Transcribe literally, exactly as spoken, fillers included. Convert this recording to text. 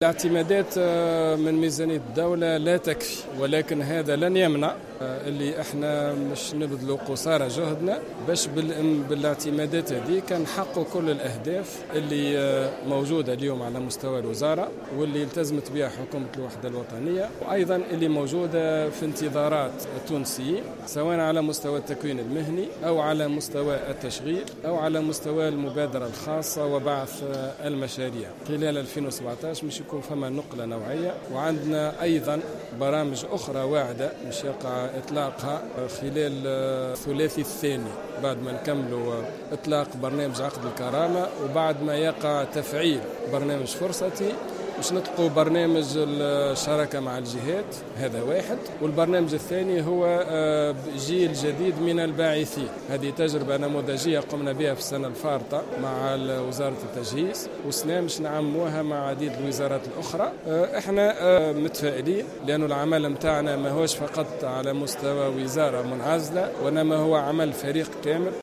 الاعتمادات من ميزانية الدولة لا تكفي، ولكن هذا لن يمنع اللي احنا مش نبذلوا قصارى جهدنا باش بالاعتمادات هذه كان نحققوا كل الأهداف اللي موجودة اليوم على مستوى الوزارة واللي التزمت بها حكومة الوحدة الوطنية، وأيضا اللي موجودة في انتظارات التونسيين سواء على مستوى التكوين المهني أو على مستوى التشغيل أو على مستوى المبادرة الخاصة وبعث المشاريع. خلال ألفين وسبعة عشر مش يكون فما نقلة نوعية، وعندنا أيضا برامج أخرى واعدة مش يقع إطلاقها خلال الثلاثي الثاني بعد ما نكملوا إطلاق برنامج عقد الكرامة، وبعد ما يقع تفعيل برنامج فرصتي مش نطلقوا برنامج الشراكة مع الجهات. هذا واحد، والبرنامج الثاني هو جيل جديد من الباعثين. هذه تجربة نموذجية قمنا بها في السنة الفارطة مع وزارة التجهيز، وسنة مش نعموها مع عديد الوزارات الأخرى. احنا متفائلين لأنه العمل متاعنا ما هوش فقط على مستوى وزارة منعزلة، وإنما هو عمل فريق كامل.